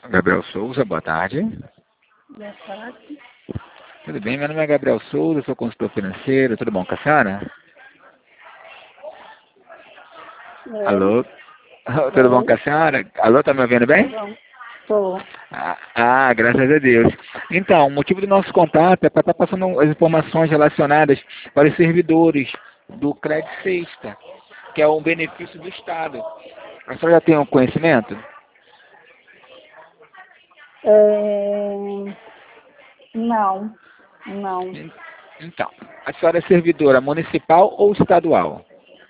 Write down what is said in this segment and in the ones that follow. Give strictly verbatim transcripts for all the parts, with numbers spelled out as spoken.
Gabriel Souza, boa tarde. Boa tarde. Tudo bem? Meu nome é Gabriel Souza, sou consultor financeiro. Tudo bom com a senhora? É, Alô? Tudo bom com oi, a senhora? Alô, tá me ouvindo tá bem? bom. Tô. Ah, ah, graças a Deus. Então, o motivo do nosso contato é para estar passando as informações relacionadas para os servidores do Crédito Sexta, que é um benefício do Estado. A senhora já tem um conhecimento? É, não, não. Então, a senhora é servidora municipal ou estadual?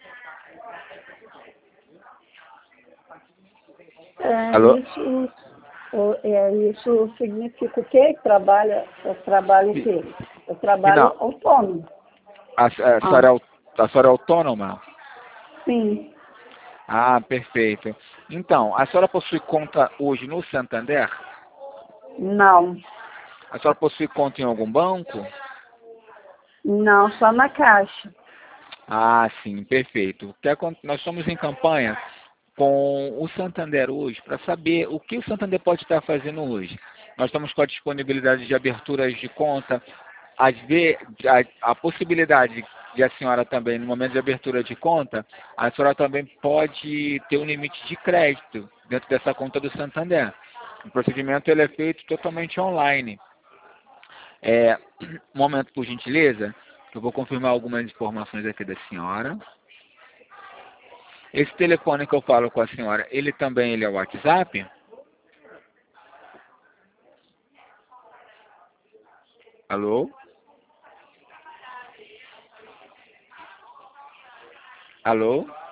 É, Alô? isso, o- é, isso significa o quê? Trabalha, eu trabalho o E, quê? Eu e trabalho não, autônomo. a, a, Ah, senhora é, au- a senhora é autônoma? sim. Ah, perfeito. Então, a senhora possui conta hoje no Santander? Não, A senhora possui conta em algum banco? não, só na caixa. Ah, sim, perfeito. O que acon- Nós estamos em campanha com o Santander hoje para saber o que o Santander pode estar fazendo hoje. Nós estamos com a disponibilidade de aberturas de conta, às ve- a, a possibilidade de a senhora também, no momento de abertura de conta, a senhora também pode ter um limite de crédito dentro dessa conta do Santander. O procedimento ele é feito totalmente online. É, um momento, por gentileza, que eu vou confirmar algumas informações aqui da senhora. Esse telefone que eu falo com a senhora, ele também ele é o WhatsApp? Alô? Alô?